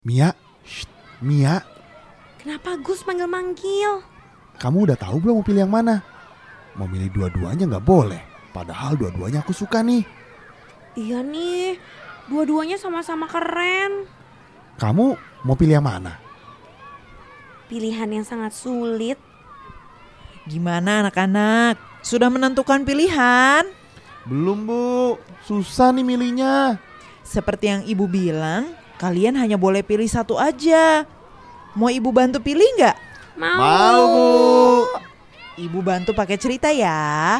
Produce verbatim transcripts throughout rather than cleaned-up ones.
Mia, shh, Mia. Kenapa Gus manggil-manggil? Kamu udah tahu belum mau pilih yang mana? Mau milih dua-duanya nggak boleh. Padahal dua-duanya aku suka nih. Iya nih, dua-duanya sama-sama keren. Kamu mau pilih yang mana? Pilihan yang sangat sulit. Gimana anak-anak? Sudah menentukan pilihan? Belum bu, susah nih milihnya. Seperti yang ibu bilang, kalian hanya boleh pilih satu aja. Mau ibu bantu pilih nggak? Mau. Mau bu. Ibu bantu pakai cerita ya.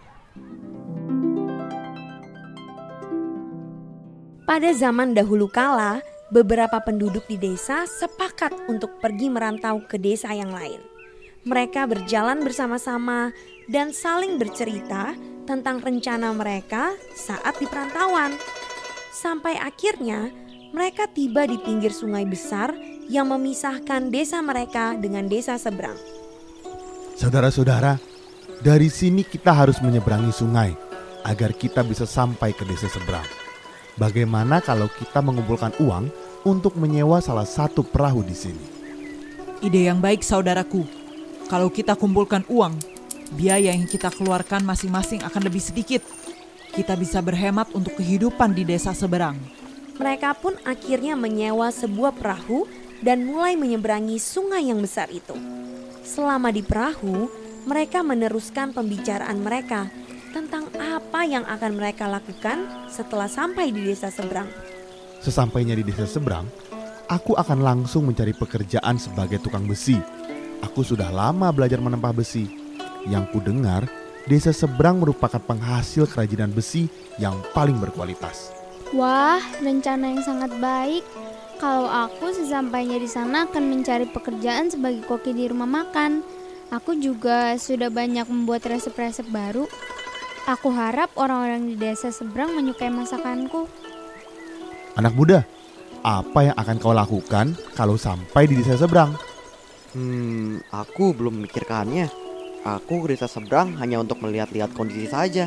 Pada zaman dahulu kala, beberapa penduduk di desa sepakat untuk pergi merantau ke desa yang lain. Mereka berjalan bersama-sama dan saling bercerita tentang rencana mereka saat di perantauan. Sampai akhirnya mereka tiba di pinggir sungai besar yang memisahkan desa mereka dengan desa seberang. Saudara-saudara, dari sini kita harus menyeberangi sungai agar kita bisa sampai ke desa seberang. Bagaimana kalau kita mengumpulkan uang untuk menyewa salah satu perahu di sini? Ide yang baik saudaraku. Kalau kita kumpulkan uang, biaya yang kita keluarkan masing-masing akan lebih sedikit. Kita bisa berhemat untuk kehidupan di desa seberang. Mereka pun akhirnya menyewa sebuah perahu dan mulai menyeberangi sungai yang besar itu. Selama di perahu, mereka meneruskan pembicaraan mereka tentang apa yang akan mereka lakukan setelah sampai di desa seberang. Sesampainya di desa seberang, aku akan langsung mencari pekerjaan sebagai tukang besi. Aku sudah lama belajar menempah besi. Yang ku dengar, desa seberang merupakan penghasil kerajinan besi yang paling berkualitas. Wah, rencana yang sangat baik. Kalau aku sesampainya di sana akan mencari pekerjaan sebagai koki di rumah makan. Aku juga sudah banyak membuat resep-resep baru. Aku harap orang-orang di desa seberang menyukai masakanku. Anak muda, apa yang akan kau lakukan kalau sampai di desa seberang? Hmm, aku belum memikirkannya. Aku ke desa seberang hanya untuk melihat-lihat kondisi saja.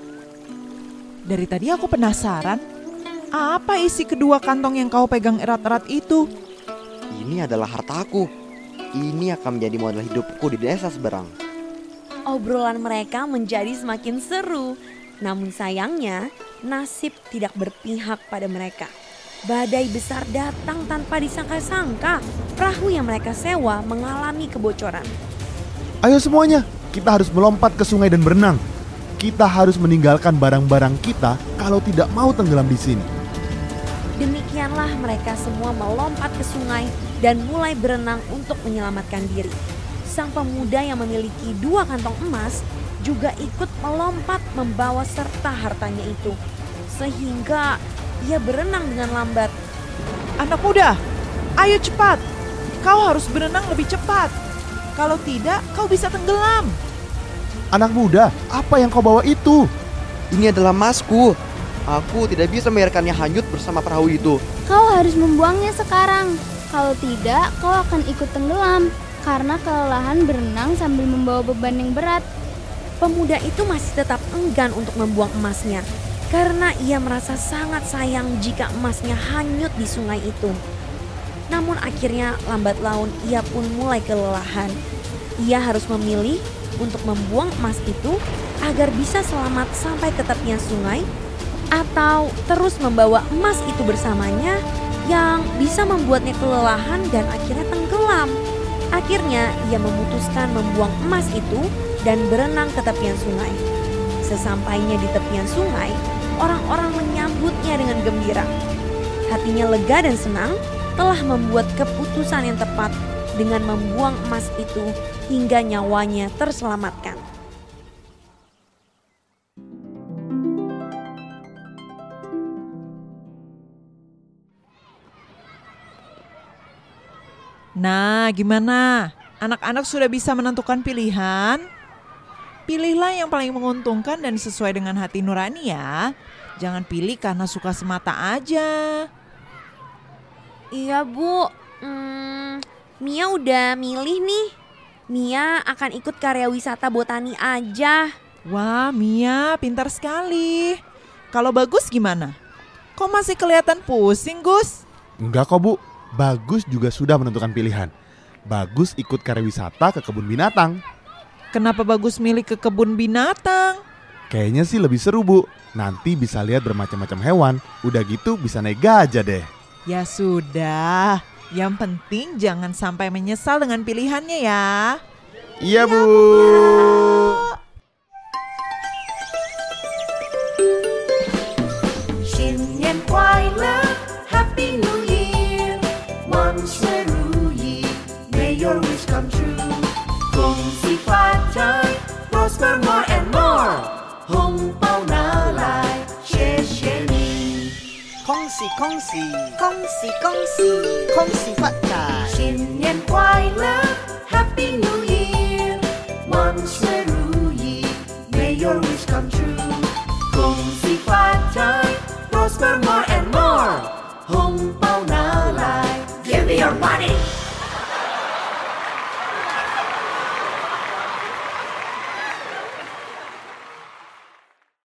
Dari tadi aku penasaran, apa isi kedua kantong yang kau pegang erat-erat itu? Ini adalah hartaku. Ini akan menjadi modal hidupku di desa seberang. Obrolan mereka menjadi semakin seru. Namun sayangnya, nasib tidak berpihak pada mereka. Badai besar datang tanpa disangka-sangka. Perahu yang mereka sewa mengalami kebocoran. Ayo semuanya, kita harus melompat ke sungai dan berenang. Kita harus meninggalkan barang-barang kita kalau tidak mau tenggelam di sini. Demikianlah mereka semua melompat ke sungai dan mulai berenang untuk menyelamatkan diri. Sang pemuda yang memiliki dua kantong emas juga ikut melompat membawa serta hartanya itu. Sehingga ia berenang dengan lambat. Anak muda, ayo cepat. Kau harus berenang lebih cepat. Kalau tidak, kau bisa tenggelam. Anak muda, apa yang kau bawa itu? Ini adalah emasku. Aku tidak bisa membiarkannya hanyut bersama perahu itu. Kau harus membuangnya sekarang. Kalau tidak, kau akan ikut tenggelam karena kelelahan berenang sambil membawa beban yang berat. Pemuda itu masih tetap enggan untuk membuang emasnya karena ia merasa sangat sayang jika emasnya hanyut di sungai itu. Namun akhirnya lambat laun ia pun mulai kelelahan. Ia harus memilih untuk membuang emas itu agar bisa selamat sampai ke tepian sungai, atau terus membawa emas itu bersamanya yang bisa membuatnya kelelahan dan akhirnya tenggelam. Akhirnya ia memutuskan membuang emas itu dan berenang ke tepian sungai. Sesampainya di tepian sungai, orang-orang menyambutnya dengan gembira. Hatinya lega dan senang telah membuat keputusan yang tepat dengan membuang emas itu hingga nyawanya terselamatkan. Nah, gimana? Anak-anak sudah bisa menentukan pilihan? Pilihlah yang paling menguntungkan dan sesuai dengan hati nurani ya. Jangan pilih karena suka semata aja. Iya Bu, hmm, Mia udah milih nih. Mia akan ikut karya wisata botani aja. Wah, Mia pintar sekali. Kalau bagus gimana? Kok masih kelihatan pusing, Gus? Enggak kok bu, Bagus juga sudah menentukan pilihan. Bagus ikut karya wisata ke kebun binatang. Kenapa Bagus milih ke kebun binatang? Kayaknya sih lebih seru, Bu. Nanti bisa lihat bermacam-macam hewan. Udah gitu bisa naik gajah deh. Ya sudah, yang penting jangan sampai menyesal dengan pilihannya ya. Iya, Bu. Happy New Year， 万事如意 ，May your wish come true。恭喜发财 ，Prosper more and more， 红包拿来，谢谢你。 恭喜恭喜恭喜恭喜恭喜发财！ 新年快乐 ，Happy New Year， 万事如意 ，May your wish come true。恭喜发财 ，Prosper more and more。红包拿来 ，Give me your money。